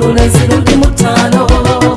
olulenzi luli mutano.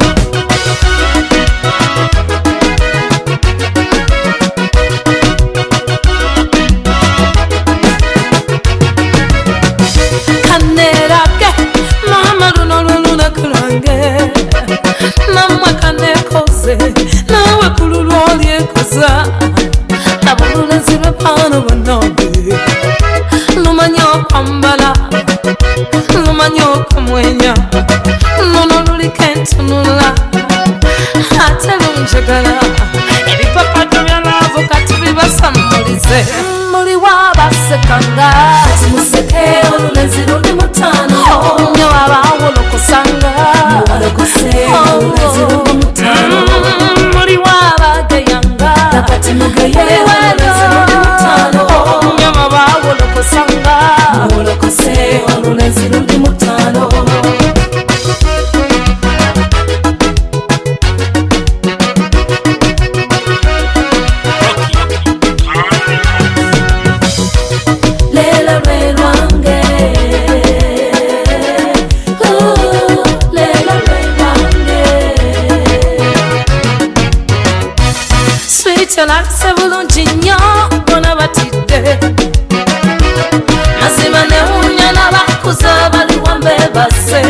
Kanerake mama luno lunaku lwange namwe kanekoze nawe kululwa olyekoza laba olulenzi lwepano banobe lumanyi okwambala lumanyi okumwenya luno luliko entunula ate lunjagala ebipapado bya laavu kati bibasammulize muliwo abasekanga museke olulenzi luli mutano nyo abawolokosanga olulenzi luli mutano muliwo abageyanga nakati mugeye olulenzi luli mutano nyo abawolokosanga olokose olulenzi luli mutano. Lakse bulungi nnyo bona batidde mazima newunya n'abakuza bali wambe basse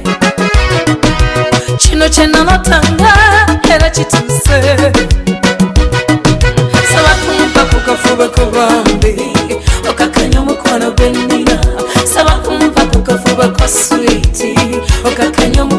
kino kye nalotanga era kituuse saba kumpa ku kafuba ko bambi okakanya omukwano gwe nnina saba kumpa ku kafuba ko switi okakanya